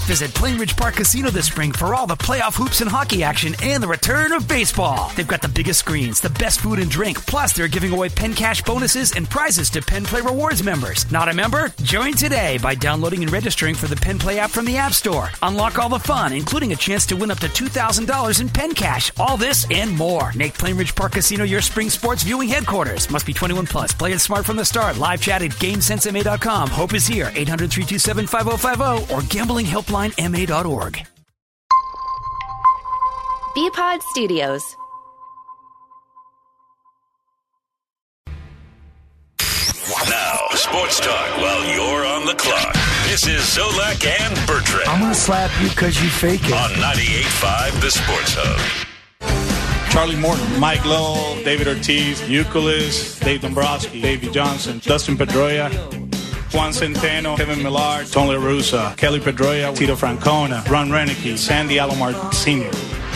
Visit Plainridge Park Casino this spring for all the playoff hoops and hockey action and the return of baseball. They've got the biggest screens, the best food and drink, plus they're giving away Penn Cash bonuses and prizes to Penn Play Rewards members. Not a member? Join today by downloading and registering for the Penn Play app from the App Store. Unlock all the fun, including a chance to win up to $2,000 in Penn Cash. All this and more. Make Plainridge Park Casino your spring sports viewing headquarters. Must be 21 plus. Play it smart from the start. Live chat at GameSenseMA.com. Hope is here. 800-327-5050 or gamblinghelplinema.org. BPod Studios. Now, sports talk while you're on the clock. This is Zolak and Bertrand. I'm going to slap you because you fake it. On 98.5 The Sports Hub. Charlie Morton, Mike Lowell, David Ortiz, Euclid, Dave Dombrowski, Davey Johnson, Dustin Pedroia, Juan Centeno, Kevin Millard, Tony La Russa, Kelly Pedroia, Tito Francona, Ron Renicky, Sandy Alomar Sr.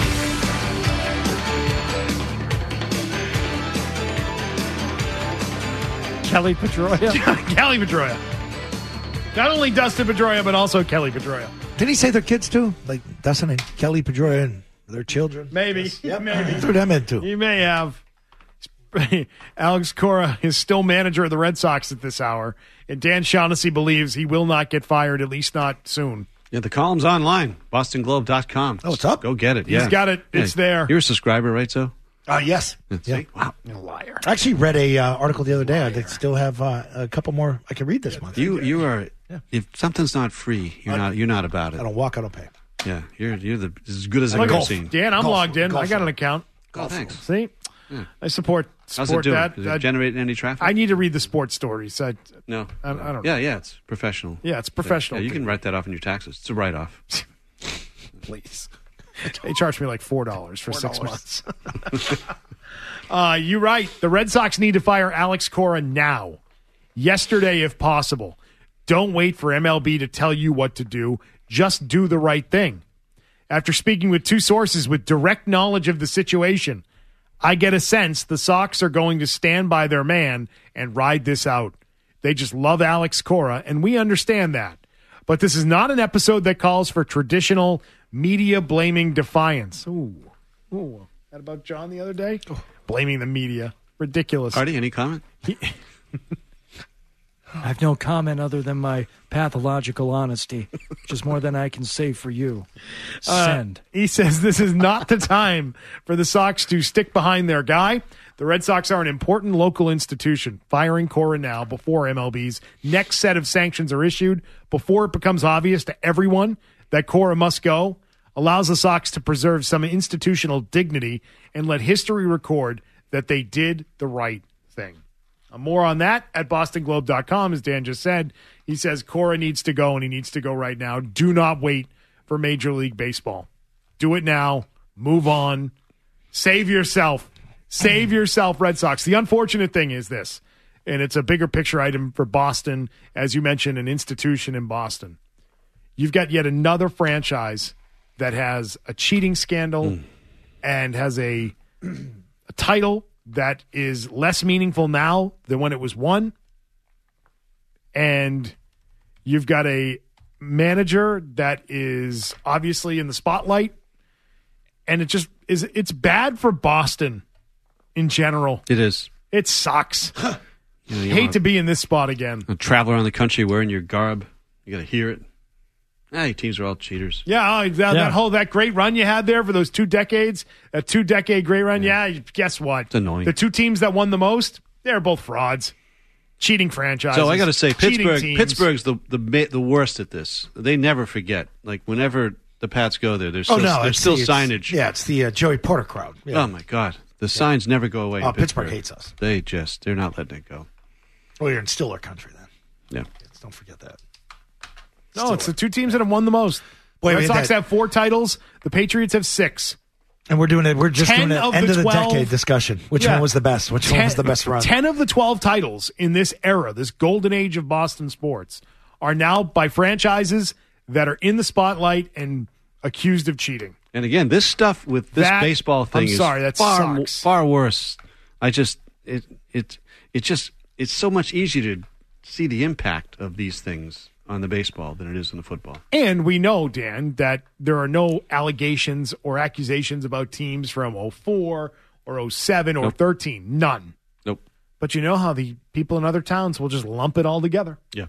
Kelly Pedroia. Kelly Pedroia. Not only Dustin Pedroia, but also Kelly Pedroia. Did he say their kids too? Like Dustin and Kelly Pedroia and their children? Maybe. Yes. Yep. Maybe. Threw them in too. He may have. Alex Cora is still manager of the Red Sox at this hour, and Dan Shaughnessy believes he will not get fired, at least not soon. Yeah, the column's online, bostonglobe.com. Oh, it's up? Go get it, yeah. He's got it. It's there. You're a subscriber, right, so? Yes. Yeah. Wow. You're a liar. I actually read a article the other day. I still have a couple more I can read this month. You are. Yeah. If something's not free, you're not about it. I don't walk, I don't pay. Yeah, you're as good as I've ever seen. Dan, I'm logged in. I got an account. Oh, thanks. See, yeah. I support How's it doing? that. Does it generate any traffic? I need to read the sports stories. No, I don't know. Yeah, it's professional. Yeah, it's professional. Yeah, you can write that off in your taxes. It's a write-off. Please. They charged me like $4 for 6 months. You're right. The Red Sox need to fire Alex Cora now. Yesterday, if possible. Don't wait for MLB to tell you what to do. Just do the right thing. After speaking with two sources with direct knowledge of the situation, I get a sense the Sox are going to stand by their man and ride this out. They just love Alex Cora, and we understand that. But this is not an episode that calls for traditional media-blaming defiance. Ooh. That about John the other day? Blaming the media. Ridiculous. Artie, any comment? I have no comment other than my pathological honesty, which is more than I can say for you. Send. He says this is not the time for the Sox to stick behind their guy. The Red Sox are an important local institution. Firing Cora now before MLB's next set of sanctions are issued, before it becomes obvious to everyone that Cora must go, allows the Sox to preserve some institutional dignity and let history record that they did the right thing. More on that at bostonglobe.com, as Dan just said. He says Cora needs to go, and he needs to go right now. Do not wait for Major League Baseball. Do it now. Move on. Save yourself. Save yourself, Red Sox. The unfortunate thing is this, and it's a bigger picture item for Boston, as you mentioned, an institution in Boston. You've got yet another franchise that has a cheating scandal and has a title that is less meaningful now than when it was won. And you've got a manager that is obviously in the spotlight. And it's bad for Boston in general. It is. It sucks. You hate to be in this spot again. Travel around the country wearing your garb. You got to hear it. Your teams are all cheaters. Yeah, that great run you had there for those 2 decades, that 2-decade great run. Yeah, guess what? It's annoying. The 2 teams that won the most, they're both frauds, cheating franchises. So I got to say, Pittsburgh's the worst at this. They never forget. Like whenever the Pats go there, there's still signage. It's the Joey Porter crowd. Yeah. Oh my God, the signs never go away. Oh, Pittsburgh hates us. They're not letting it go. Well, you're in Steeler country then. Yeah, don't forget that. No, it's the 2 teams that have won the most. The Red Sox have 4 titles. The Patriots have 6. And we're just doing an end of the decade discussion. Which one was the best? Which one was the best run? 10 of the 12 titles in this era, this golden age of Boston sports, are now by franchises that are in the spotlight and accused of cheating. And again, this stuff with this baseball thing is far worse. It's so much easier to see the impact of these things on the baseball than it is on the football. And we know, Dan, that there are no allegations or accusations about teams from 04 or 07 or 13. None. Nope. But you know how the people in other towns will just lump it all together. Yeah.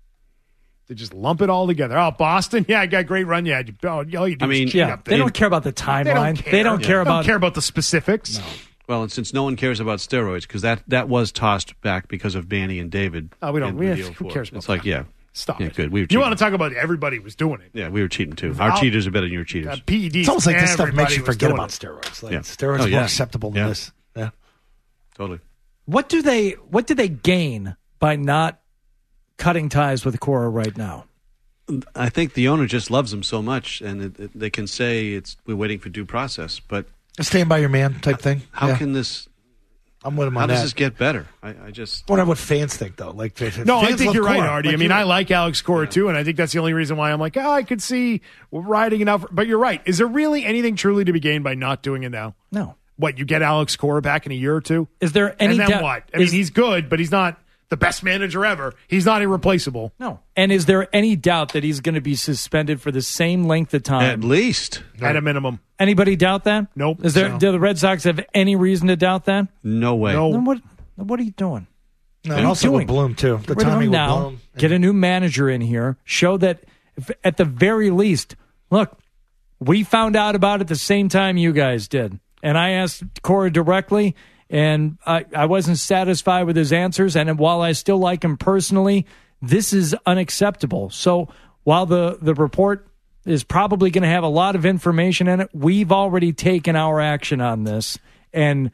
They just lump it all together. Oh, Boston? Yeah, I got a great run. Yeah. All you do is cheat up there. They don't care about the timeline. They don't care about the specifics. No. Well, and since no one cares about steroids, because that was tossed back because of Banny and David. Oh, we don't. Who cares about It's like, that? Stop it. Good. We were you want to talk about everybody was doing it. Yeah, we were cheating too. Our cheaters are better than your cheaters. PEDs. It's almost like this stuff makes you forget about steroids. Like steroids are more acceptable than this. Yeah. Totally. What do they gain by not cutting ties with Cora right now? I think the owner just loves them so much, and they can say we're waiting for due process, but stand by your man type thing. How can this? I'm with him on how that. does this get better? I just wonder what fans think though. Like, I think you're right, Artie. I mean, I like Alex Cora too, and I think that's the only reason why I'm like, I could see riding it out. But you're right. Is there really anything truly to be gained by not doing it now? No. What, you get Alex Cora back in a year or two? Is there any? And then what? I mean, he's good, but he's not the best manager ever. He's not irreplaceable. No. And is there any doubt that he's going to be suspended for the same length of time? At least. At a minimum. Anybody doubt that? Nope. Do the Red Sox have any reason to doubt that? No way. No. Then what are you doing? No, and also with Bloom too. The timing with Bloom. Get a new manager in here. Show that at the very least, look, we found out about it the same time you guys did. And I asked Cora directly, and I wasn't satisfied with his answers. And while I still like him personally, this is unacceptable. So while the report is probably going to have a lot of information in it, we've already taken our action on this and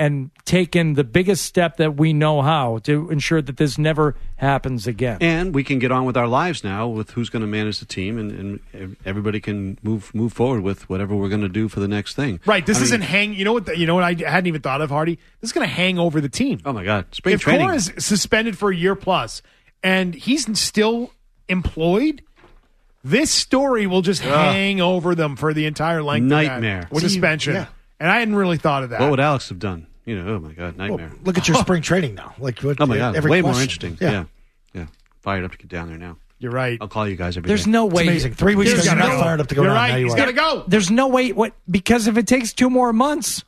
taken the biggest step that we know how to ensure that this never happens again. And we can get on with our lives now with who's going to manage the team, and everybody can move forward with whatever we're going to do for the next thing. Right. This isn't hang. You know what? I hadn't even thought of, Hardy. This is going to hang over the team. Oh my God! Spring training. If Cora is suspended for a year plus, and he's still employed, this story will just hang over them for the entire length nightmare of that suspension. Yeah. And I hadn't really thought of that. What would Alex have done? Oh my God, nightmare. Well, look at your spring training now. Oh my God, way more interesting. Yeah. Fired up to get down there now. You're right. I'll call you guys every There's day. no way. It's amazing. 3 weeks ago, not fired up to go You're down. right. He's going to go. There's no way. Because if it takes 2 more months,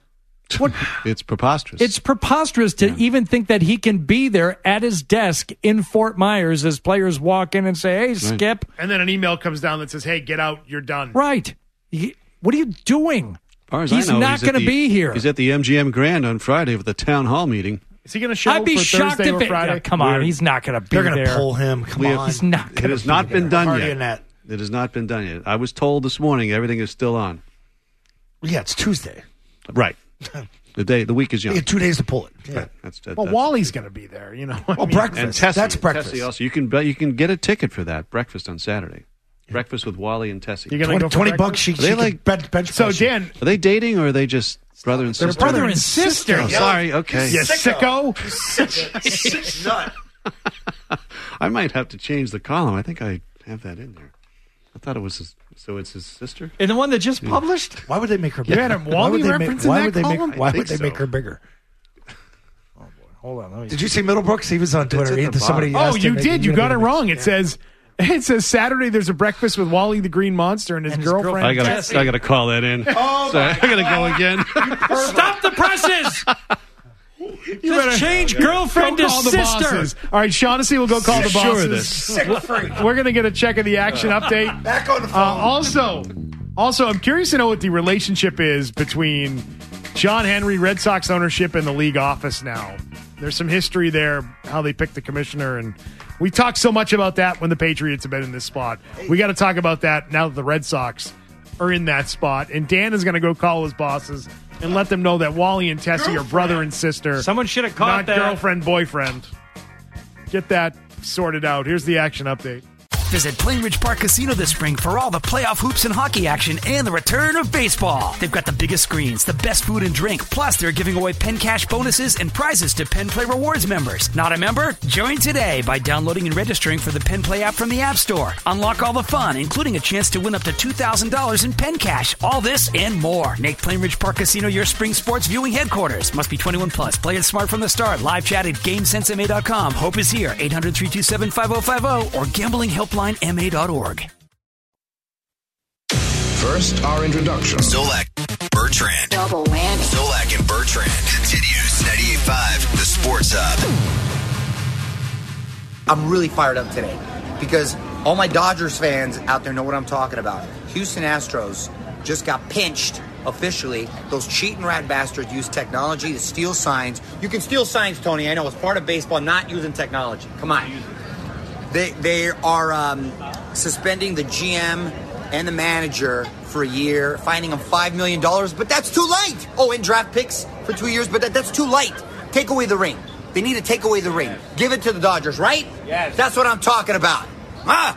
it's preposterous. It's preposterous to even think that he can be there at his desk in Fort Myers as players walk in and say, "Hey, Skip," and then an email comes down that says, "Hey, get out. You're done." Right. What are you doing? He's not going to be here. He's at the MGM Grand on Friday with the town hall meeting. Is he going to show I'd be for shocked Thursday if or Friday? Come on, he's not going to be there. They're going to pull him. Come on. He's not It has not been done yet. It has not been done yet. I was told this morning everything is still on. Yeah, it's Tuesday. Right. The week is young. You get 2 days to pull it. Yeah. Right. That's Wally's going to be there. Breakfast. And Tessie. That's breakfast. Tessie also, you can get a ticket for that breakfast on Saturday. Breakfast with Wally and Tessie. You're going to go $20 bucks. She like bench. So Dan, are they dating or are they just brother and sister? They're brother and sister. Oh, sorry. Okay. You sicko. I might have to change the column. I think I have that in there. I thought it was so it's his sister? And the one that just published? Why would they make her bigger? You had a Wally reference in that column? Why would they make her bigger? Oh, boy. Hold on. Did you see Middlebrooks? He was on Twitter. You did. You got it wrong. It says Saturday there's a breakfast with Wally the Green Monster and his girlfriend. I got to call that in. Oh, sorry, I got to go again. Stop the presses! You better change girlfriend to sister. All right, Shaughnessy will go call the bosses. Sick freak. We're going to get a check of the action update. Back on the phone. Also, I'm curious to know what the relationship is between John Henry, Red Sox ownership, and the league office now. There's some history there, how they picked the commissioner, and we talked so much about that when the Patriots have been in this spot. We got to talk about that now that the Red Sox are in that spot. And Dan is going to go call his bosses and let them know that Wally and Tessie are brother and sister. Someone should have caught that. Not girlfriend, boyfriend. Get that sorted out. Here's the action update. Visit Plainridge Park Casino this spring for all the playoff hoops and hockey action and the return of baseball. They've got the biggest screens, the best food and drink, plus they're giving away Penn Cash bonuses and prizes to Penn Play Rewards members. Not a member? Join today by downloading and registering for the Penn Play app from the App Store. Unlock all the fun, including a chance to win up to $2,000 in Penn Cash. All this and more. Make Plainridge Park Casino your spring sports viewing headquarters. Must be 21 plus. Play it smart from the start. Live chat at GameSenseMA.com. Hope is here. 800-327-5050 or gamblinghelpline.com. lifelinema.org. First, our introduction. Zolak, Bertrand. Double whammy. Zolak and Bertrand. Continues 98.5, the Sports Hub. I'm really fired up today because all my Dodgers fans out there know what I'm talking about. Houston Astros just got pinched officially. Those cheating rat bastards use technology to steal signs. You can steal signs, Tony. I know it's part of baseball, not using technology. Come on. They are suspending the GM and the manager for a year, fining them $5 million, but that's too late. Oh, and draft picks for 2 years, but that's too late. Take away the ring. They need to take away the ring. Give it to the Dodgers, right? Yes. That's what I'm talking about. Ah!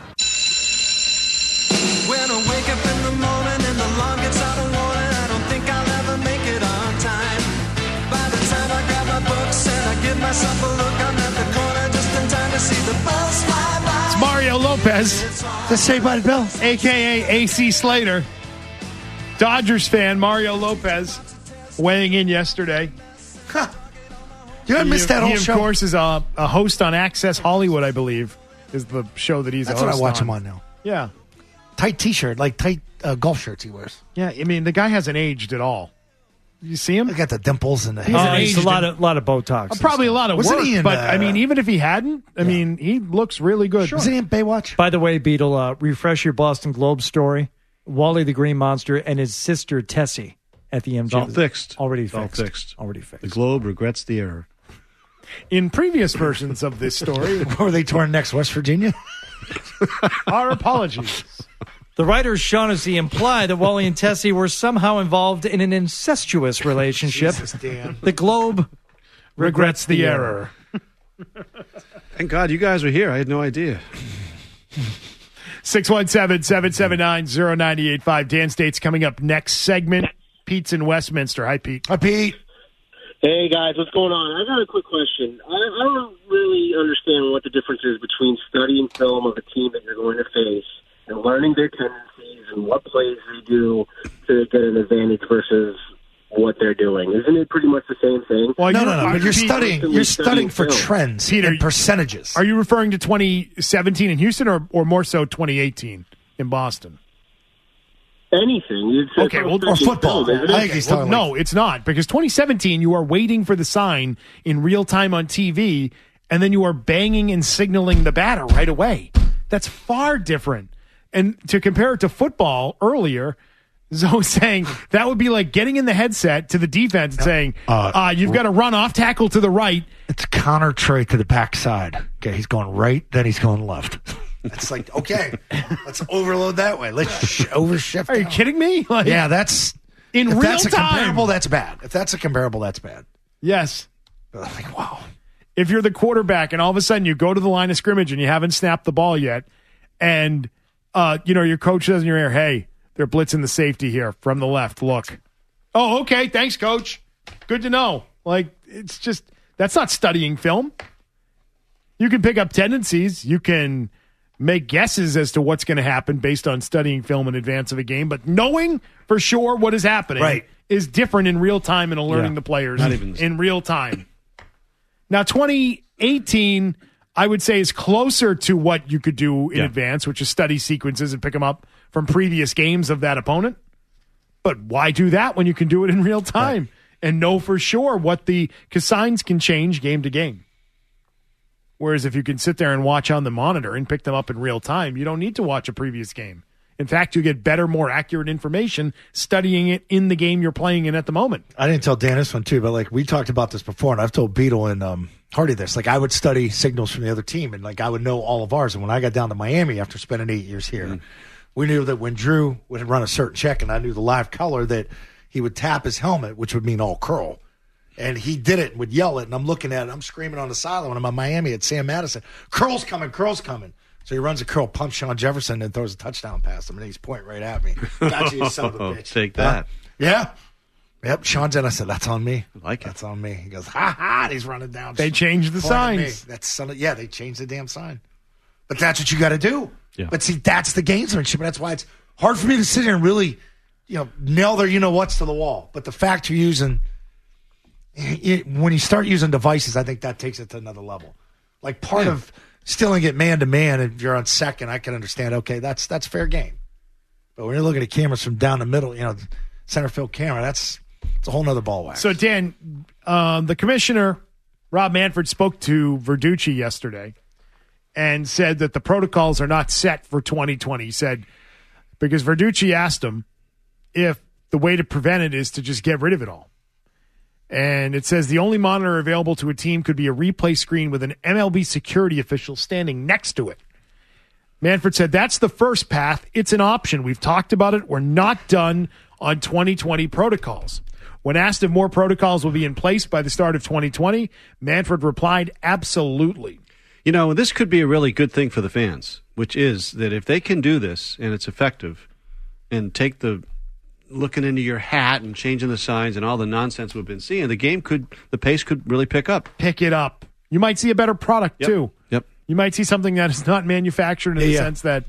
When I wake up in the morning and the alarm gets out of warning, I don't think I'll ever make it on time. By the time I grab my books and I give myself a look, I'm at the corner just in time to see the bus fly by. It's Mario Lopez, the Saved by the Bell, a.k.a. AC Slater. Dodgers fan Mario Lopez weighing in yesterday. Huh. You missed that whole show. He, of course, is a host on Access Hollywood, I believe, is the show that he's a host on. That's what I watch him on now. Yeah. Tight T-shirt, like tight golf shirts he wears. Yeah, I mean, the guy hasn't aged at all. You see him? He got the dimples and the he's a lot of Botox. Probably a lot of Wasn't work, he in, but I mean, even if he hadn't, I mean, he looks really good. Sure. Wasn't he in Baywatch? By the way, Beetle, refresh your Boston Globe story. Wally the Green Monster and his sister Tessie at the MGM. All fixed. Already fixed. The Globe regrets the error. In previous versions of this story, were they touring next West Virginia? Our apologies. The writer Shaughnessy implied that Wally and Tessie were somehow involved in an incestuous relationship. Jesus, Dan. The Globe regrets the error. Thank God you guys were here. I had no idea. 617-779-0985. Dan State's coming up next segment. Pete's in Westminster. Hi, Pete. Hi, Pete. Hey, guys. What's going on? I got a quick question. I don't really understand what the difference is between studying film of a team that you're going to face and learning their tendencies and what plays they do to get an advantage versus what they're doing. Isn't it pretty much the same thing? Well, no. But you're studying for trends and percentages. Are you referring to 2017 in Houston or more so 2018 in Boston? Anything. Okay, well, or football. I think he's talking no, it's not. Because 2017, you are waiting for the sign in real time on TV, and then you are banging and signaling the batter right away. That's far different. And to compare it to football earlier, Zoe saying that would be like getting in the headset to the defense and saying, you've got to run off tackle to the right. It's counter tray to the backside. Okay, he's going right, then he's going left. It's like, okay, let's overload that way. Let's overshift. Are you kidding me? Like, yeah, that's in real that's time. A comparable, that's bad. If that's a comparable, that's bad. Yes. Like, wow. If you're the quarterback and all of a sudden you go to the line of scrimmage and you haven't snapped the ball yet, and your coach says in your ear, hey, they're blitzing the safety here from the left. Look. Oh, okay. Thanks, coach. Good to know. Like, it's just, that's not studying film. You can pick up tendencies. You can make guesses as to what's going to happen based on studying film in advance of a game. But knowing for sure what is happening is different in real time and learning the players in real time. Now, 2018, I would say, is closer to what you could do in advance, which is study sequences and pick them up from previous games of that opponent. But why do that when you can do it in real time and know for sure because signs can change game to game. Whereas if you can sit there and watch on the monitor and pick them up in real time, you don't need to watch a previous game. In fact, you get better, more accurate information studying it in the game you're playing in at the moment. I didn't tell Dan this one too, but like we talked about this before, and I've told Beetle and Hardy this. Like I would study signals from the other team, and like I would know all of ours. And when I got down to Miami after spending 8 years here, we knew that when Drew would run a certain check, and I knew the live color that he would tap his helmet, which would mean all curl. And he did it and would yell it, and I'm looking at it. I'm screaming on the sideline when I'm in Miami at Sam Madison. Curl's coming, curl's coming. So he runs a curl, pumps Sean Jefferson, and throws a touchdown pass him, and he's pointing right at me. Got you, son of a bitch. Take that. Yeah. Yep, Sean's in. I said, that's on me. I like it. That's on me. He goes, ha-ha, and he's running down. They changed the signs. They changed the damn sign. But that's what you got to do. Yeah. But see, that's the gamesmanship, and that's why it's hard for me to sit here and really, nail their you-know-whats to the wall. But the fact you're using... when you start using devices, I think that takes it to another level. Like part of stealing it man-to-man and you're on second, I can understand, okay, that's fair game. But when you're looking at cameras from down the middle, center field camera, it's a whole nother ball wax. So, Dan, the commissioner, Rob Manfred, spoke to Verducci yesterday and said that the protocols are not set for 2020. He said, because Verducci asked him if the way to prevent it is to just get rid of it all. And it says the only monitor available to a team could be a replay screen with an MLB security official standing next to it. Manfred said that's the first path. It's an option. We've talked about it. We're not done on 2020 protocols. When asked if more protocols will be in place by the start of 2020, Manfred replied, absolutely. This could be a really good thing for the fans, which is that if they can do this and it's effective and take the looking into your hat and changing the signs and all the nonsense we've been seeing, the pace could really pick up. Pick it up. You might see a better product, too. Yep. You might see something that is not manufactured in the sense that,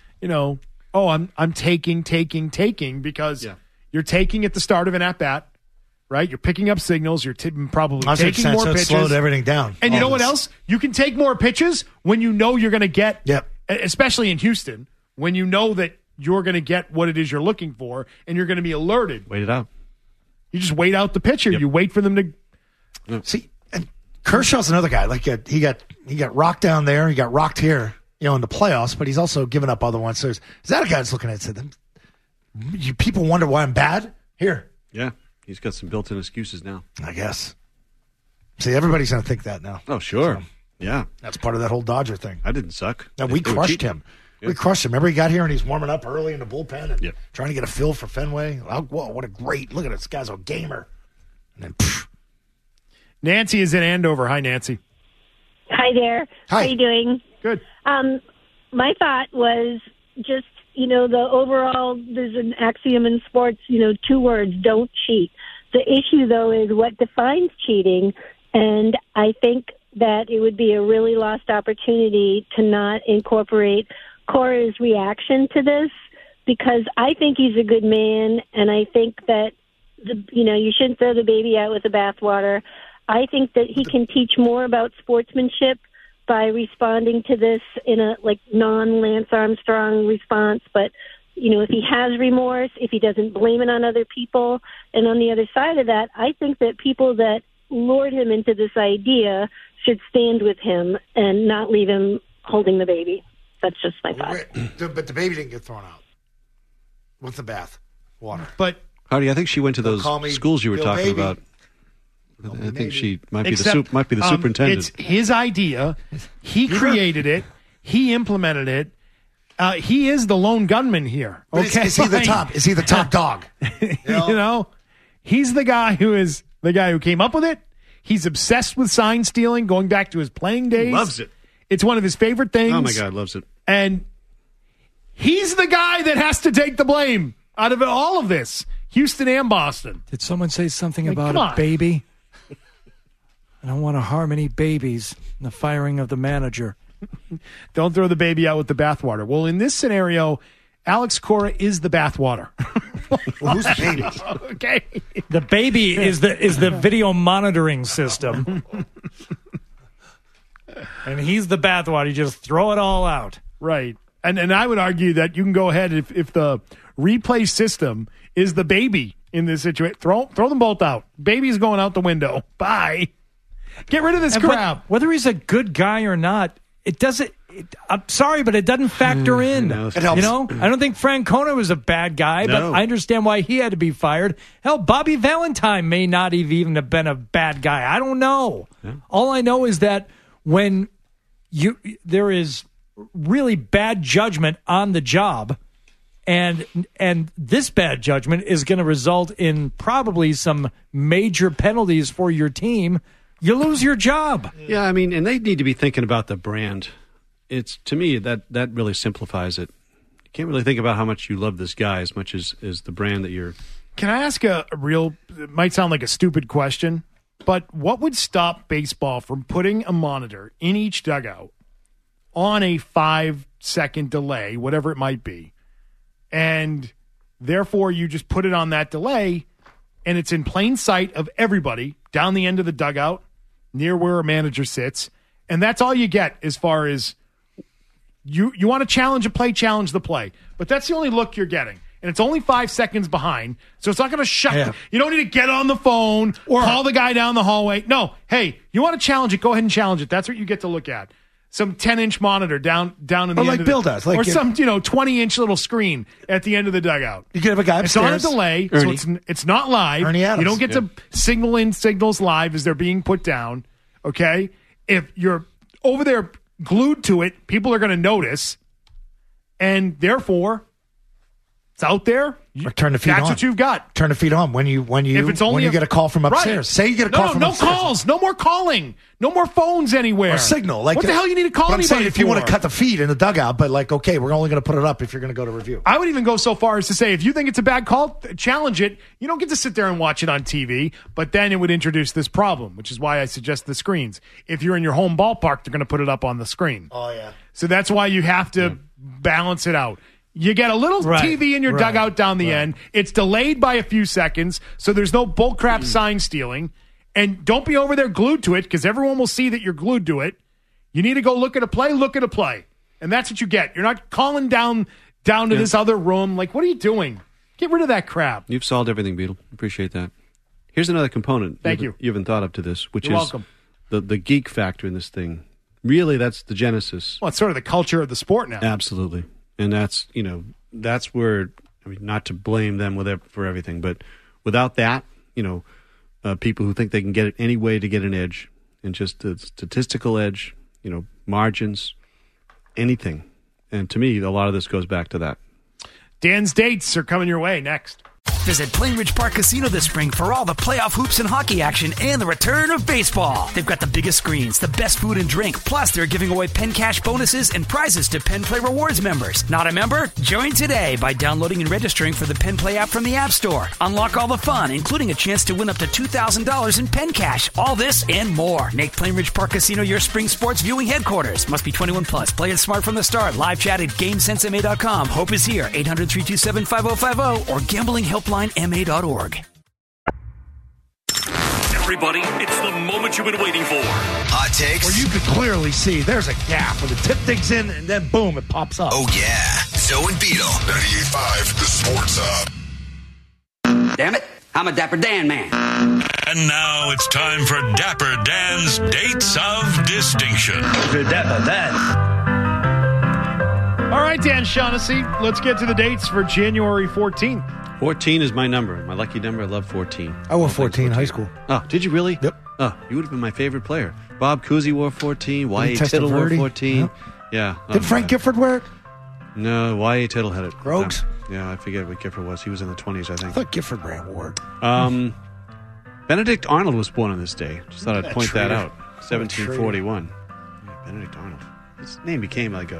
I'm taking because you're taking at the start of an at-bat, right? You're picking up signals. You're probably taking more pitches. Slowed everything down. And you know what else? You can take more pitches when you know you're going to get, especially in Houston, when you know that you're going to get what it is you're looking for, and you're going to be alerted. Wait it out. You just wait out the pitcher. Yep. You wait for them to see. And Kershaw's another guy. Like he got rocked down there. He got rocked here, in the playoffs. But he's also given up other ones. So is that a guy that's looking at it and said, "People wonder why I'm bad here." Yeah, he's got some built-in excuses now. I guess. See, everybody's going to think that now. Oh, sure. So, yeah, that's part of that whole Dodger thing. I didn't suck. No, we crushed him. Yeah. We crushed him. Remember, he got here and he's warming up early in the bullpen and trying to get a feel for Fenway. Oh, whoa, what a great look at this guy's a gamer. And then, Nancy is in Andover. Hi, Nancy. Hi there. Hi. How are you doing? Good. My thought was just, the overall, there's an axiom in sports, 2 words, don't cheat. The issue, though, is what defines cheating, and I think that it would be a really lost opportunity to not incorporate Cora's reaction to this, because I think he's a good man, and I think that you shouldn't throw the baby out with the bathwater. I think that he can teach more about sportsmanship by responding to this in a non-Lance Armstrong response. But if he has remorse, if he doesn't blame it on other people, and on the other side of that, I think that people that lured him into this idea should stand with him and not leave him holding the baby. That's just my thought. But the baby didn't get thrown out with the bath water. But Howdy, I think she went to those schools you were talking about. I think she might be the superintendent. It's his idea. He created it. He implemented it. He is the lone gunman here. Okay, is he the top? Is he the top dog? He's the guy who came up with it. He's obsessed with sign stealing, going back to his playing days. Loves it. It's one of his favorite things. Oh my God, loves it. And he's the guy that has to take the blame out of all of this. Houston and Boston. Did someone say something about a baby? I don't want to harm any babies in the firing of the manager. Don't throw the baby out with the bathwater. Well, in this scenario, Alex Cora is the bathwater. Well, who's the baby? Okay. The baby is the video monitoring system. And he's the bathwater. You just throw it all out. Right. And I would argue that you can go ahead if the replay system is the baby in this situation. Throw them both out. Baby's going out the window. Bye. Get rid of this crap. Whether he's a good guy or not, it doesn't. I'm sorry, but it doesn't factor in. No, it helps. I don't think Francona was a bad guy, but I understand why he had to be fired. Hell, Bobby Valentine may not even have been a bad guy. I don't know. Yeah. All I know is that when there is really bad judgment on the job, and this bad judgment is going to result in probably some major penalties for your team, you lose your job. Yeah, I mean, and they need to be thinking about the brand. It's, to me, that really simplifies it. You can't really think about how much you love this guy as much as the brand that you're... Can I ask it might sound like a stupid question, but what would stop baseball from putting a monitor in each dugout on a 5-second delay, whatever it might be, and therefore you just put it on that delay, and it's in plain sight of everybody down the end of the dugout, near where a manager sits, And that's all you get as far as you want to challenge a play, challenge the play. But that's the only look you're getting. And it's only 5 seconds behind, so it's not going to shut. Yeah. You don't need to get on the phone or call the guy down the hallway. No, hey, you want to challenge it, go ahead and challenge it. That's what you get to look at. Some 10-inch monitor down in the or end like of Bill does. Like or some 20-inch little screen at the end of the dugout. You could have a guy upstairs. It's on a delay, so it's not live. Ernie Adams. You don't get to signal in signals live as they're being put down, okay? If you're over there glued to it, people are going to notice, and therefore, it's out there. Or turn the feed on. That's what you've got. Turn the feed on when you get a call from upstairs. Right. Say you get a call from upstairs. No calls. No more calling. No more phones anywhere. Or signal. Like what the hell you need to call but anybody I'm saying if you for? want to cut the feed in the dugout, but like, okay, we're only going to put it up if you're going to go to review. I would even go so far as to say if you think it's a bad call, challenge it. You don't get to sit there and watch it on TV, but then it would introduce this problem, which is why I suggest the screens. If you're in your home ballpark, they're going to put it up on the screen. Oh, yeah. So that's why you have to balance it out. You get a little TV in your dugout down the end. It's delayed by a few seconds, so there's no bullcrap sign stealing. And don't be over there glued to it because everyone will see that you're glued to it. You need to go look at a play. And that's what you get. You're not calling down to this other room. Like, what are you doing? Get rid of that crap. You've solved everything, Beetle. Appreciate that. Here's another component you haven't thought up to this, which You're is welcome. the geek factor in this thing. Really, that's the genesis. Well, it's sort of the culture of the sport now. Absolutely. And that's where, I mean, not to blame them for everything, but without that, people who think they can get it any way to get an edge, and just the statistical edge, margins, anything. And to me, a lot of this goes back to that. Dan's dates are coming your way next. Visit Plainridge Park Casino this spring for all the playoff hoops and hockey action and the return of baseball. They've got the biggest screens, the best food and drink, plus they're giving away Penn Cash bonuses and prizes to Penn Play Rewards members. Not a member? Join today by downloading and registering for the Penn Play app from the App Store. Unlock all the fun, including a chance to win up to $2,000 in Penn Cash. All this and more. Make Plainridge Park Casino your spring sports viewing headquarters. Must be 21 plus. Play it smart from the start. Live chat at GameSenseMA.com. Hope is here. 800-327-5050 or GamblingHelplineMA.org. Everybody, it's the moment you've been waiting for. Hot takes. Where you could clearly see there's a gap where the tip digs in and then boom, it pops up. Oh, yeah. Zoe and Beetle. 98.5, the Sports Hub. Damn it, I'm a Dapper Dan man. And now it's time for Dapper Dan's Dates of Distinction. Dapper Dan. All right, Dan Shaughnessy, let's get to the dates for January 14th. 14 is my number. My lucky number. I love 14. I wore 14 in high school. Oh, did you really? Yep. Oh, you would have been my favorite player. Bob Cousy wore 14. Y.A. Tittle wore 14. Yep. Yeah. Did Frank Gifford wear it? No, Y.A. Tittle had it. Grogs? Yeah, I forget what Gifford was. He was in the 20s, I think. I thought Gifford wore it. Benedict Arnold was born on this day. Just thought I'd point that traitor. out. 1741. Yeah, Benedict Arnold. His name became like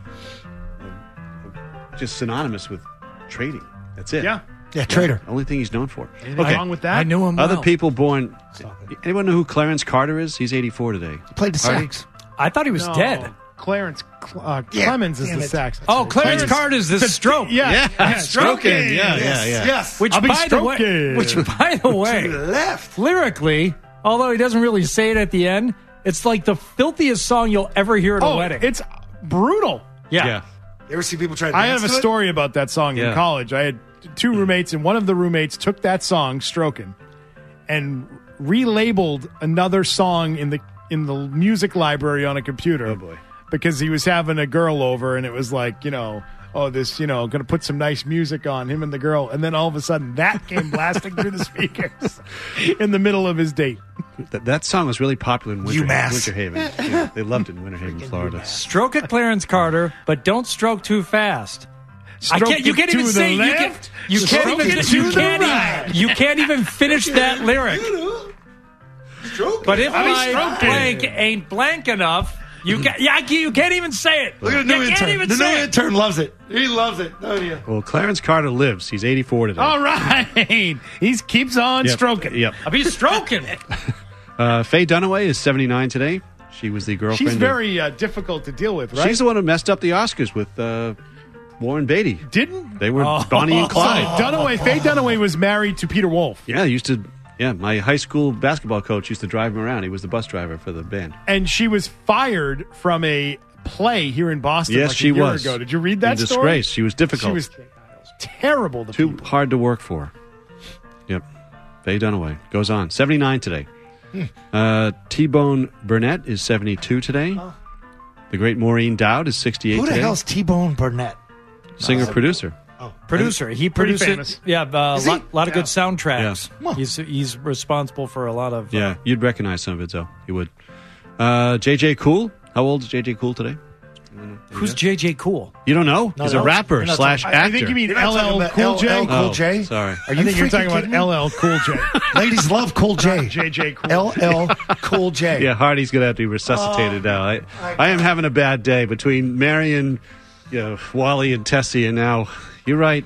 just synonymous with trading. That's it. Yeah. Yeah, traitor. Only thing he's known for. Anything wrong with that? I knew him Other well. people born. Anyone know who Clarence Carter is? He's 84 today. He played the sax. I thought he was No, dead. Clarence Clemens is damn the it. sax. Oh, Clarence Carter is the stroke. Yeah. stroking. Yeah. Yes. Which, I'll be by the way, To the left. lyrically, although he doesn't really say it at the end, it's like the filthiest song you'll ever hear at a wedding. It's brutal. Yeah. You ever see people try to I dance have a to it? story about that song in Yeah. college. I had two roommates, and one of the roommates took that song, Strokin', and relabeled another song in the music library on a computer. Oh, boy. Because he was having a girl over, and it was like, going to put some nice music on, him and the girl. And then all of a sudden, that came blasting through the speakers in the middle of his date. That song was really popular in UMass. Winter Haven. Yeah, they loved it in Winter Haven, Florida. Stroke at Clarence Carter, but don't stroke too fast. Stroke You can't it even to say the you left, you can't stroke even it to you the can't right. even you can't even finish that lyric. But if my stroking. blank ain't blank enough, you can't even say it. Look at the new You can't intern. even The new say it. intern loves it. He loves it. Don't you? Well, Clarence Carter lives. He's 84 today. All right. He keeps on Yep. stroking. Yep. I'll be stroking. Faye Dunaway is 79 today. She was the girlfriend. She's very difficult to deal with, right? She's the one who messed up the Oscars with Warren Beatty. Didn't? They were Bonnie and Clyde. Faye Dunaway was married to Peter Wolf. Yeah, they used to Yeah, my high school basketball coach used to drive him around. He was the bus driver for the band. And she was fired from a play here in Boston Yes, like she a year was. ago. Did you read that In story? disgrace. She was difficult. She was terrible to Too people. hard to work for. Yep. Faye Dunaway goes on. 79 today. T-Bone Burnett is 72 today. The great Maureen Dowd is 68 Who the today. hell's T-Bone Burnett? Singer-producer. Producer. He Pretty produces famous. a lot of good Yeah. soundtracks. Yeah. He's responsible for a lot of. Yeah, you'd recognize some of it, though. You would. J.J. Cool. How old is J.J. Cool today? Who's J.J. Cool? You don't know? No, He's no. a rapper You're not slash talking- actor. I think you mean You're not talking LL about Cool J. LL Cool Oh, J? sorry. Are I you think you're talking freaking about kidding me? LL Cool J. Ladies love Cool J. JJ Cool. LL Cool J. Yeah, Hardy's going to have to be resuscitated now. I am having a bad day between Marion, Wally, and Tessie, and now you're right.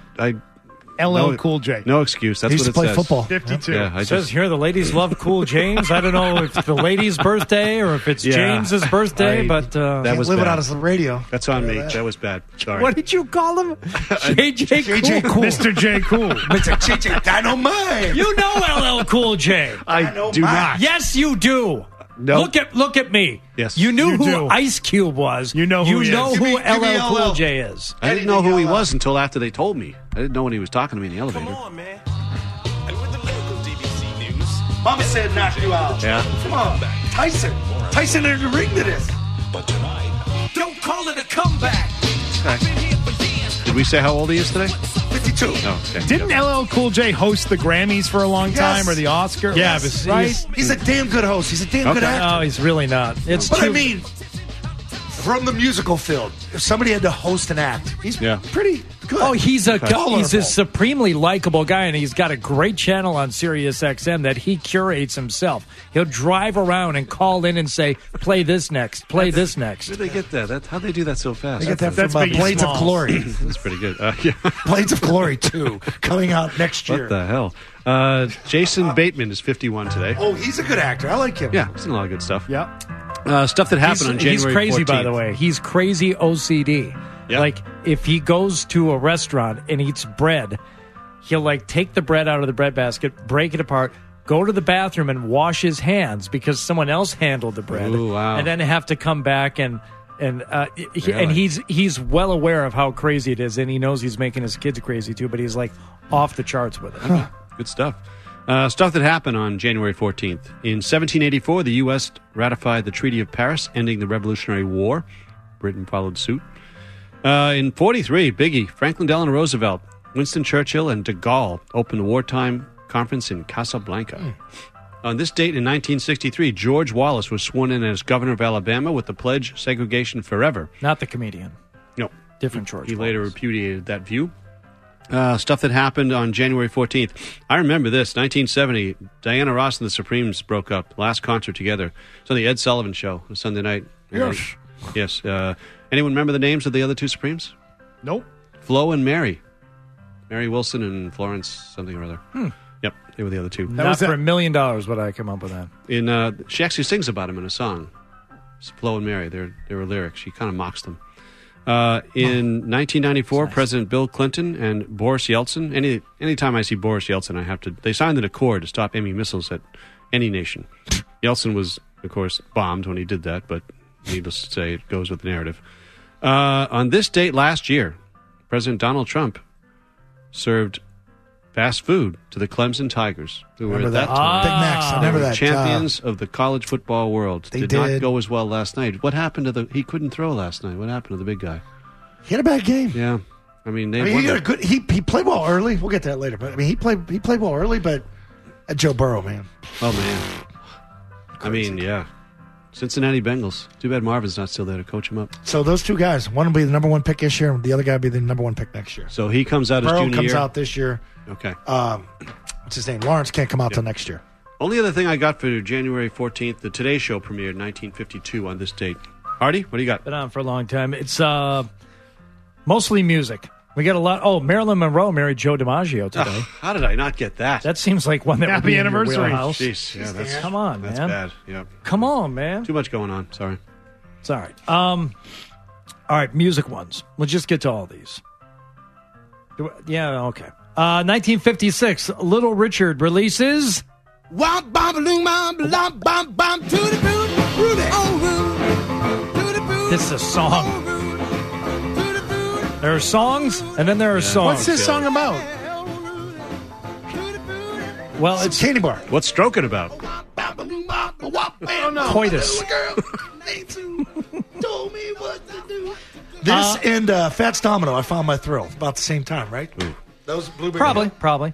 LL Cool J. No excuse. That's He used what to it play says. football. 52. Yeah, I It says just here the ladies love Cool James. I don't know if it's the lady's birthday or if it's Yeah. James's birthday, but that Can't was live bad. without his radio. That's on me. That was bad. Sorry. what did you call him? JJ Cool. JJ Cool. Mr. J. Cool. Mr. JJ Dynamite. You know LL Cool J. I do not. Yes, you do. No. Look at me. Yes. You knew You who do. Ice Cube was. You know who he is. who Give me LL Cool LL. J is. I didn't know who he was until after they told me. I didn't know when he was talking to me in the elevator. on, man. And with the lyrical DBC news. Mama said knock you out. Yeah. Come on. Tyson. Tyson in the ring to this. But tonight, don't call it a comeback. Okay. Did we say how old he is today? 52. Oh, okay. Didn't LL Cool J host the Grammys for a long time Yes. or the Oscar? Yeah, Yes, but right? He's a damn good host. He's a damn good Okay. actor. No, he's really not. It's But too, I mean, from the musical field, if somebody had to host an act, he's Yeah. pretty good. Oh, he's a Tolerable. supremely likable guy, and he's got a great channel on Sirius XM that he curates himself. He'll drive around and call in and say, "Play this next, play this next." Where did they get that? How'd they do that so fast? They get that That's from Biggie Blades of Smalls. Glory. That's pretty good. Yeah. Blades of Glory 2 coming out next year. What the hell? Jason Bateman is 51 today. Oh, he's a good actor. I like him. Yeah, he's in a lot of good stuff. Yep. Stuff that happened on January He's crazy, 14th. by the way. He's crazy OCD. Yeah. Like, if he goes to a restaurant and eats bread, he'll, like, take the bread out of the bread basket, break it apart, go to the bathroom and wash his hands because someone else handled the bread. Ooh, wow. And then have to come back and Really? he's well aware of how crazy it is, and he knows he's making his kids crazy, too, but he's, like, off the charts with it. Good stuff. Stuff that happened on January 14th. In 1784, the U.S. ratified the Treaty of Paris, ending the Revolutionary War. Britain followed suit. In 43, Biggie, Franklin Delano Roosevelt, Winston Churchill, and de Gaulle opened the wartime conference in Casablanca. On this date in 1963, George Wallace was sworn in as governor of Alabama with the pledge segregation forever. Not the comedian. No. Different George He later Wallace. repudiated that view. Stuff that happened on January 14th. I remember this. 1970, Diana Ross and the Supremes broke up. Last concert together. It's on the Ed Sullivan Show on Sunday night. Yes. Yes. Anyone remember the names of the other two Supremes? Nope. Flo and Mary. Mary Wilson and Florence something or other. Yep, they were the other two. Not for $1 million would I come up with that. She actually sings about him in a song. It's Flo and Mary. They were lyrics. She kind of mocks them. In 1994, President Bill Clinton and Boris Yeltsin. Anytime I see Boris Yeltsin, they signed an accord to stop aiming missiles at any nation. Yeltsin was, of course, bombed when he did that, but needless to say, it goes with the narrative. On this date last year, President Donald Trump served fast food to the Clemson Tigers, who were at that time Big Macs. I remember that. champions of the college football world. They did not did. go as well last night. What happened to he couldn't throw last night. What happened to the big guy? He had a bad game. Yeah. I mean, they I mean, won he, got the- a good, he played well early. We'll get to that later. But I mean, he played well early. But Joe Burrow, man. Oh man. I mean, yeah. Cincinnati Bengals. Too bad Marvin's not still there to coach him up. So those two guys, one will be the number one pick this year, and the other guy will be the number one pick next year. So he comes out as Burrow junior comes year. out this year. Okay. What's his name? Lawrence can't come out till next year. Only other thing I got for January 14th, the Today Show premiered in 1952 on this date. Hardy, what do you got? Been on for a long time. It's mostly music. We got a lot. Oh, Marilyn Monroe married Joe DiMaggio today. How did I not get that? That seems like one that would Happy be in your anniversary. wheelhouse. Jeez, yeah, that's, Come on, that's man. bad. Yeah. Come on, man. Too much going on. Sorry. It's all right. All right, music ones. Let's just get to all these. Yeah, okay. 1956, Little Richard releases Womp bomb loom bomb lomp bomb bomb to the boot Rudy to the boot. This is a song. There are songs, and then there are songs. What's this song about? Well, it's candy bar. What's stroking about? Oh, no. Coitus. This and Fats Domino, I found my thrill about the same time, right? Ooh. Those Blueberry. Probably.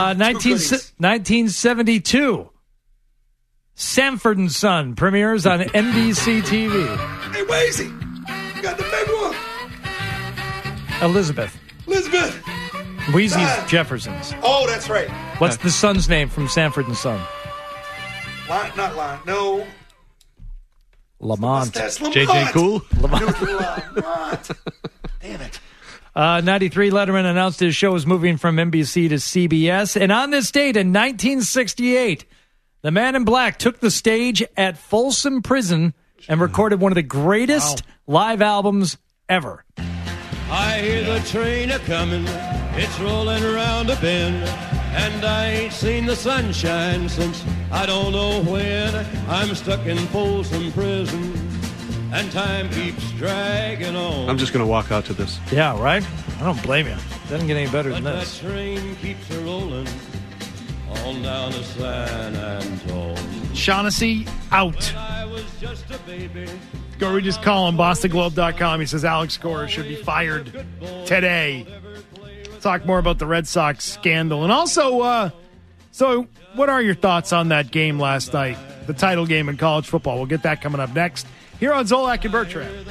1972. Sanford and Son premieres on NBC TV. Hey, Wazy, you got the big one. Elizabeth. Wheezy's Jefferson's. Oh, that's right. What's the son's name from Sanford and Son? Not Lon. No. Lamont. That's Lamont. JJ Cool? Lamont. Damn it. 93, Letterman announced his show is moving from NBC to CBS. And on this date in 1968, the Man in Black took the stage at Folsom Prison and recorded one of the greatest live albums ever. I hear the train a-coming, it's rolling around a bend, and I ain't seen the sunshine since I don't know when. I'm stuck in Folsom Prison, and time keeps dragging on. I'm just going to walk out to this. Yeah, right? I don't blame you. Doesn't get any better than But this. that train keeps a-rolling on down to San Antone. Shaughnessy out. I was just a baby. Go read his column, BostonGlobe.com. He says Alex Cora should be fired today. Talk more about the Red Sox scandal. And also, so what are your thoughts on that game last night? The title game in college football. We'll get that coming up next here on Zolak and Bertrand.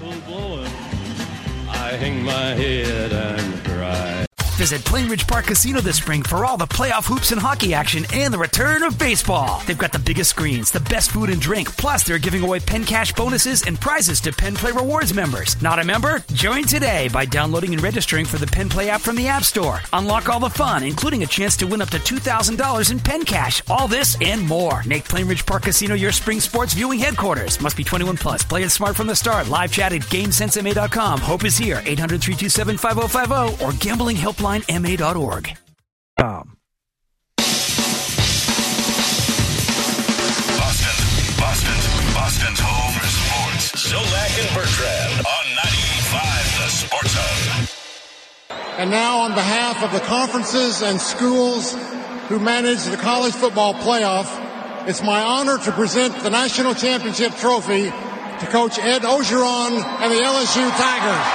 I hang my head and cry. Visit Plainridge Park Casino this spring for all the playoff hoops and hockey action and the return of baseball. They've got the biggest screens, the best food and drink, plus they're giving away Penn Cash bonuses and prizes to Penn Play Rewards members. Not a member? Join today by downloading and registering for the Penn Play app from the App Store. Unlock all the fun, including a chance to win up to $2,000 in Penn Cash. All this and more. Make Plainridge Park Casino your spring sports viewing headquarters. Must be 21 plus. Play it smart from the start. Live chat at GameSenseMA.com. Hope is here. 800-327-5050 or gamblinghelplinema.org. Boston's home for sports. Zolak and Bertrand on 98.5 The Sports Hub. And now on behalf of the conferences and schools who manage the college football playoff, it's my honor to present the national championship trophy to Coach Ed Ogeron and the LSU Tigers.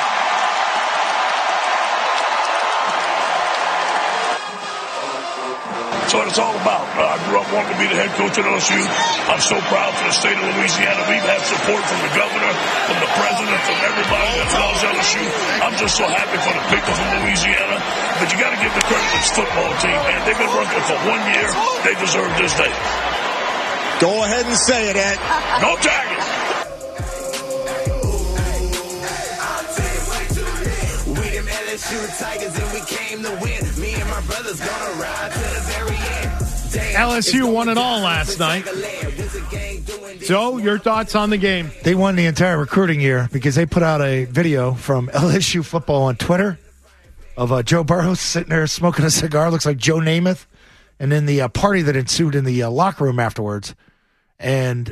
That's what it's all about. I grew up wanting to be the head coach at LSU. I'm so proud for the state of Louisiana. We've had support from the governor, from the president, from everybody that loves LSU. I'm just so happy for the people from Louisiana. But you got to give the credit to this football team, man. They've been working for 1 year. They deserve this day. Go ahead and say it, Ed. Go Tigers! Tigers and we came to win. Me and my brothers gonna ride to the very end. LSU won it all last night. So, your thoughts on the game? They won the entire recruiting year because they put out a video from LSU football on Twitter of Joe Burrow sitting there smoking a cigar. Looks like Joe Namath. And then the party that ensued in the locker room afterwards. And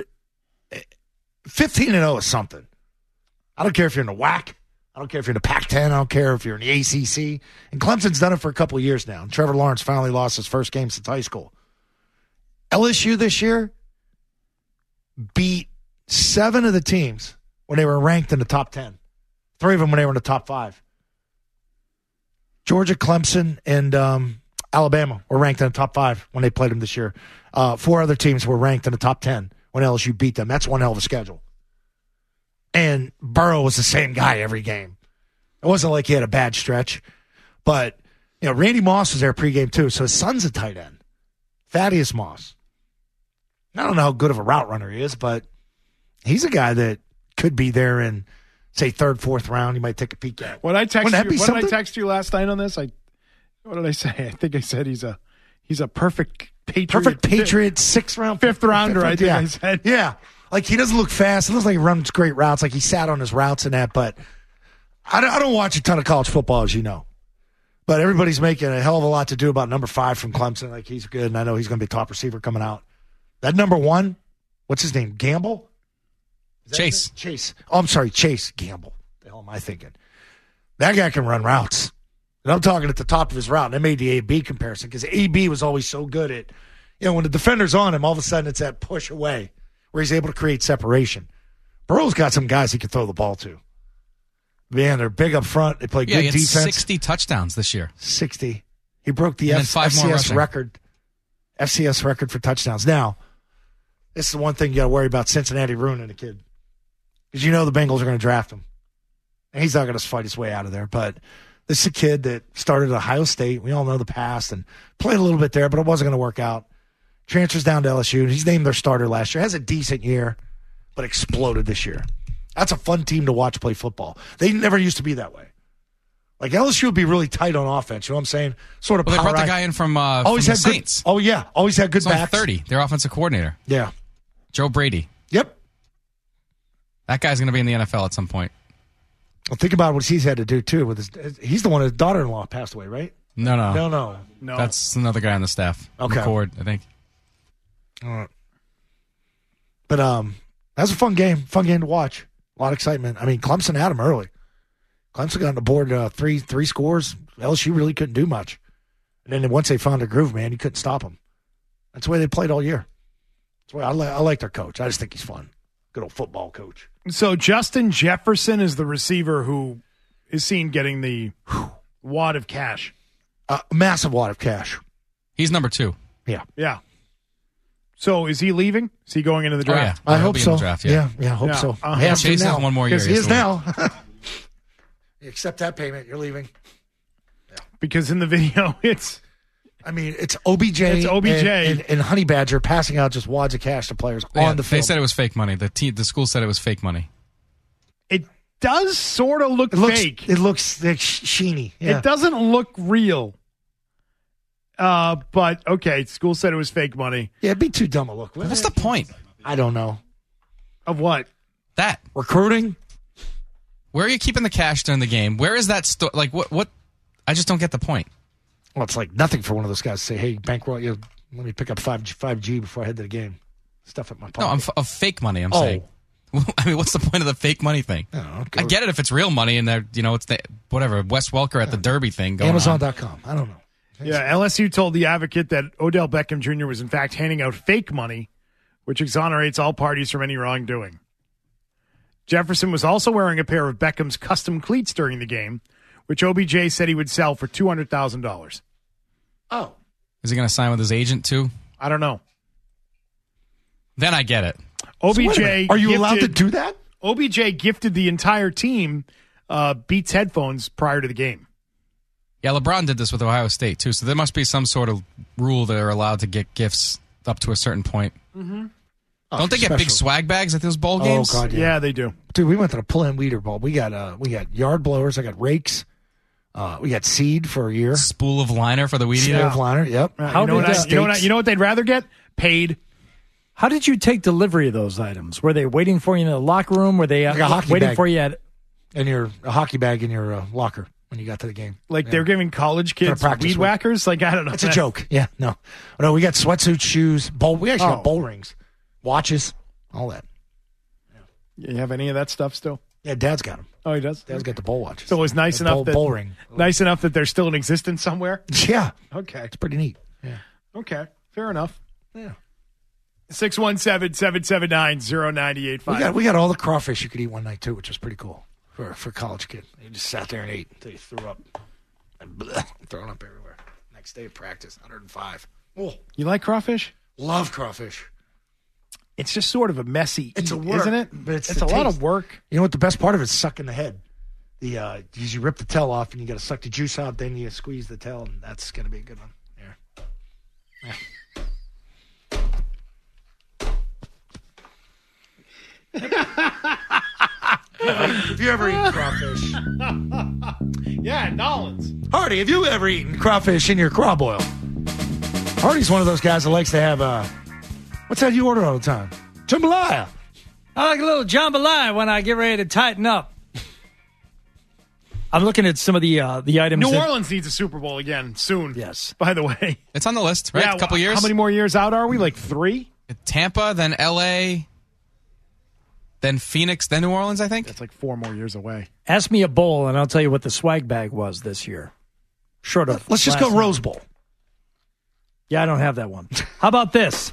15-0 is something. I don't care if you're in the WAC. I don't care if you're in the Pac-10. I don't care if you're in the ACC. And Clemson's done it for a couple of years now. And Trevor Lawrence finally lost his first game since high school. LSU this year beat 7 of the teams when they were ranked in the top 10. 3 of them when they were in the top 5. Georgia, Clemson, and Alabama were ranked in the top 5 when they played them this year. 4 other teams were ranked in the top 10 when LSU beat them. That's one hell of a schedule. And Burrow was the same guy every game. It wasn't like he had a bad stretch. But, you know, Randy Moss was there pregame too, so his son's a tight end. Thaddeus Moss. I don't know how good of a route runner he is, but he's a guy that could be there in, say, 3rd, 4th round. You might take a peek at. When I text you last night on this, what did I say? I think I said he's a perfect Patriot. Perfect Patriot, 6th round, 5th rounder, I think I said. Yeah. Like, he doesn't look fast. It looks like he runs great routes. Like, he sat on his routes and that. But I don't watch a ton of college football, as you know. But everybody's making a hell of a lot to do about number 5 from Clemson. Like, he's good, and I know he's going to be a top receiver coming out. That number 1, what's his name? Gamble? Chase. Chase. Oh, I'm sorry, Chase Gamble. The hell am I thinking? That guy can run routes. And I'm talking at the top of his route. And I made the A-B comparison because A-B was always so good at, when the defender's on him, all of a sudden it's that push away where he's able to create separation. Burrow's got some guys he can throw the ball to. Man, they're big up front. They play good he had defense. 60 touchdowns this year. 60. He broke the And then 5 more FCS rushing. record. FCS record for touchdowns. Now, this is the one thing you got to worry about Cincinnati ruining a kid. Because the Bengals are going to draft him. And he's not going to fight his way out of there. But this is a kid that started at Ohio State. We all know the past and played a little bit there, but it wasn't going to work out. Transfers down to LSU. He's named their starter last year. Has a decent year, but exploded this year. That's a fun team to watch play football. They never used to be that way. Like, LSU would be really tight on offense. You know what I'm saying? Sort of Well, they power brought the ride. guy in from Always the had Saints. Good, always had good He's only backs. 30, their offensive coordinator. Yeah. Joe Brady. Yep. That guy's going to be in the NFL at some point. Well, think about what he's had to do, too. He's the one his daughter-in-law passed away, right? No. No. That's another guy on the staff. Okay. McCord, I think. All right. But that's a fun game to watch. A lot of excitement. I mean, Clemson had him early. Clemson got on the board three scores. LSU really couldn't do much. And then once they found a groove, man, you couldn't stop them. That's the way they played all year. That's why I like their coach. I just think he's fun. Good old football coach. So Justin Jefferson is the receiver who is seen getting the wad of cash. Massive wad of cash. He's number 2. Yeah. So is he leaving? Is he going into the draft? I hope be so. In the draft, yeah, I hope so. Chase has one more year. Because he is now. You accept that payment, you're leaving. Because in the video, it's OBJ. It's OBJ. And Honey Badger passing out just wads of cash to players on the field. They said it was fake money. The school said it was fake money. It does sort of look fake. It looks like sheeny. Yeah. It doesn't look real. But okay, school said it was fake money. Yeah, it'd be too dumb a look. What's the point? I don't know. Of what? That recruiting. Where are you keeping the cash during the game? Where is that like what? I just don't get the point. Well, it's like nothing for one of those guys to say, "Hey, bankroll, let me pick up 5G before I head to the game." Stuff at my pocket. No, I'm of fake money. I'm saying. I mean, what's the point of the fake money thing? I get it if it's real money and they're it's the whatever Wes Welker at the Derby thing going Amazon.com. I don't know. Yeah, LSU told the Advocate that Odell Beckham Jr. was in fact handing out fake money, which exonerates all parties from any wrongdoing. Jefferson was also wearing a pair of Beckham's custom cleats during the game, which OBJ said he would sell for $200,000. Oh. Is he going to sign with his agent too? I don't know. Then I get it. OBJ, are you allowed to do that? OBJ gifted the entire team Beats headphones prior to the game. Yeah, LeBron did this with Ohio State too, so there must be some sort of rule that they're allowed to get gifts up to a certain point. Mm-hmm. Don't they get big swag bags at those bowl games? Oh God, yeah, they do. Dude, we went to the pull-in weeder bowl. We got yard blowers. I got rakes. We got seed for a year. Spool of liner for the weed eater. eater. Spool of liner. Yep. You know what they'd rather get? Paid. How did you take delivery of those items? Were they waiting for you in the locker room? Were they Like a hockey waiting bag. for you at a hockey bag in your locker when you got to the game? Like they're giving college kids practice weed with. whackers? Like, I don't know. It's a joke. Yeah, no. We got sweatsuits, shoes, bowl. We actually got bowl rings, watches, all that. You have any of that stuff still? Yeah, Dad's got them. Oh, he does? Dad's got the bowl watches. So it was nice enough bowl ring. Nice enough that they're still in existence somewhere? Yeah. Okay. It's pretty neat. Yeah. Okay. Fair enough. Yeah. 617-779-0985. We got all the crawfish you could eat one night too, which was pretty cool for a college kid. You just sat there and ate until you threw up, and throwing up everywhere. Next day of practice, 105. Oh, You like crawfish? love crawfish. It's just sort of a messy It's a eat, work, isn't it? but it's a the lot taste. of work. You know what? The best part of it is sucking the head. You rip the tail off and you got to suck the juice out. Then you squeeze the tail, and that's going to be a good one. Yeah. Have you ever eaten crawfish? Yeah, Nolans. Hardy, have you ever eaten crawfish in your craw boil? Hardy's one of those guys that likes to have what's that you order all the time? Jambalaya. I like a little jambalaya when I get ready to tighten up. I'm looking at some of the items. New Orleans needs a Super Bowl again soon. Yes. By the way. It's on the list, right? Yeah, a couple years. How many more years out are we? Like 3? Tampa, then L.A., then Phoenix, then New Orleans, I think. That's like 4 more years away. Ask me a bowl, and I'll tell you what the swag bag was this year. Short of. Let's just go Rose Bowl. Yeah, I don't have that one. How about this?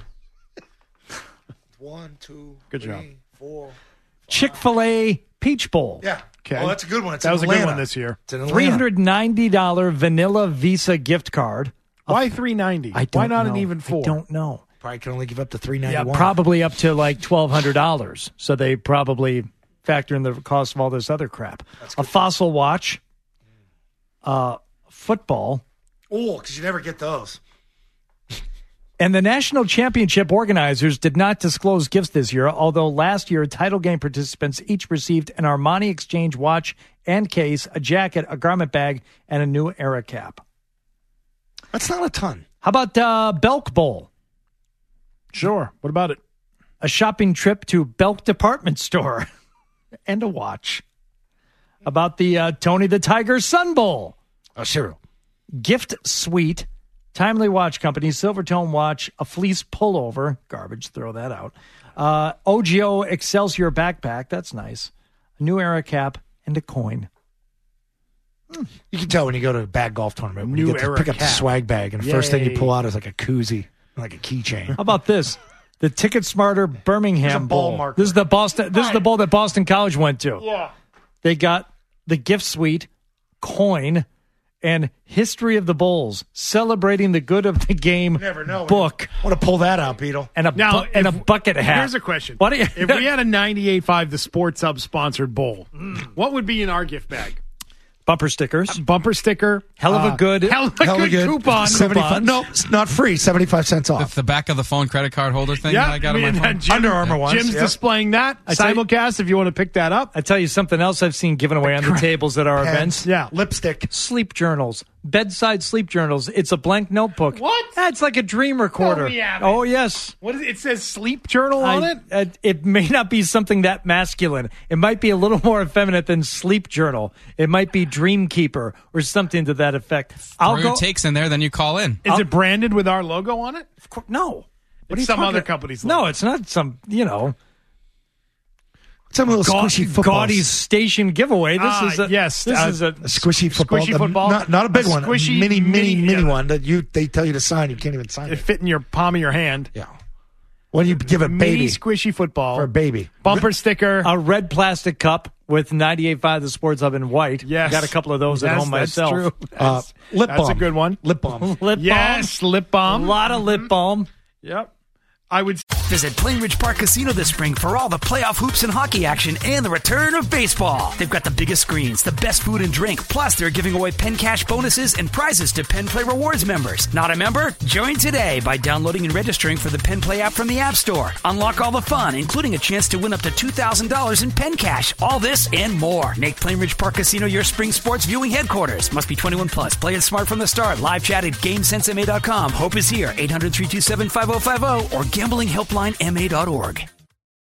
1, 2, Good 3, job. 4. 5. Chick-fil-A Peach Bowl. Yeah. Okay. Oh, that's a good one. It's that in was Atlanta. a good one this year. It's in Atlanta. $390 vanilla Visa gift card. Why $390? I don't Why not know. an even 4? I don't know. Probably can only give up to Yeah, $391. probably up to like $1,200. So they probably factor in the cost of all this other crap. A Fossil watch, football. Oh, because you never get those. And the national championship organizers did not disclose gifts this year, although last year title game participants each received an Armani Exchange watch and case, a jacket, a garment bag, and a new era cap. That's not a ton. How about Belk Bowl? Sure. What about it? A shopping trip to Belk Department Store and a watch. About the Tony the Tiger Sun Bowl. Oh, sure. Gift suite. Timely Watch Company, Silvertone watch, a fleece pullover, garbage, throw that out. OGO Excelsior backpack, that's nice. A new era cap and a coin. You can tell when you go to a bag golf tournament when New you get to era pick up the cap. swag bag, and the first thing you Yay. pull out is like a koozie, like a keychain. How about this? The Ticket Smarter Birmingham There's a ball Bowl. marker. This is the Boston. This is the bowl that Boston College went to. Yeah. They got the gift suite, coin, and History of the Bowls, celebrating the good of the game Never know. book, I want to pull that out, Beetle. and a Now, and a bucket hat. Here's a question. What do you, If we had a 98.5 The Sports Hub sponsored bowl, what would be in our gift bag? bumper stickers, Bumper sticker. hell of a good, Hell of a good coupon. 75. No, it's not free. 75 cents off. The back of the phone credit card holder thing that I got on my phone. Under Armour ones, Jim's yep. displaying that. tell you- Simulcast, if you want to pick that up. I tell you something else I've seen given away on the tables at our Pens. events. Yeah. Lipstick. Sleep journals, bedside sleep journals. It's a blank notebook. What? That's like a dream recorder. No, we haven't. Oh yes. What is it? It says sleep journal on it? It may not be something that masculine. It might be a little more effeminate than sleep journal. It might be dream keeper or something to that effect. Throw your takes in there, then you call in. Is it branded with our logo on it? No. What are you It's some talking- other company's logo. No, it's not some, Some little squishy footballs. gaudy station giveaway. This is a yes, This is a A squishy football. Squishy football. Not a big one. Squishy mini yeah. one that they tell you to sign. You can't even sign It it. fit in your palm of your hand. Yeah. When you give a Mini baby squishy football. for a baby. Bumper sticker. a red plastic cup with 98.5 The Sports Hub in white. Yes. Got a couple of those at Yes, home that's myself. true. Lip That's balm. a good one. Lip balm. Lip Yes, lip balm. balm. A lot of lip balm. Yep. I would. Visit Plainridge Park Casino this spring for all the playoff hoops and hockey action and the return of baseball. They've got the biggest screens, the best food and drink, plus they're giving away Penn Cash bonuses and prizes to Penn Play Rewards members. Not a member? Join today by downloading and registering for the Penn Play app from the App Store. Unlock all the fun, including a chance to win up to $2,000 in Penn Cash. All this and more. Make Plainridge Park Casino your spring sports viewing headquarters. Must be 21 plus. Play it smart from the start. Live chat at GameSenseMA.com. Hope is here. 800-327-5050 or gamblinghelplinema.org.